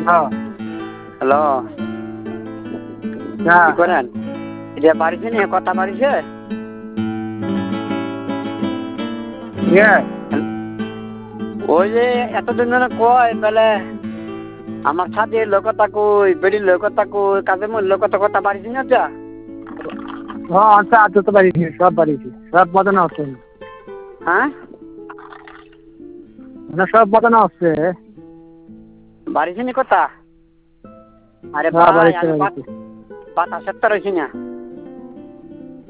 Hello, কি করেন? এটা বাড়িছে নি কথা বাড়িছে? ওই যে এতদিন ধরে কয় বলে আমার সাথে লোকতা কই বেড়ির লোকতা কই কাজে মোর লোকতা কথা বাড়িছে না যা? আচ্ছা আচ্ছা তো বাড়িছি সব বাড়িছি সব বাজানো হচ্ছে হ্যাঁ, মানে সব বাজানো হচ্ছে বাড়িছে নি কথা? আরে হ্যাঁ ভাই বাড়িতে আমি বাড়িতে বাতাসের তো রয়েছি না।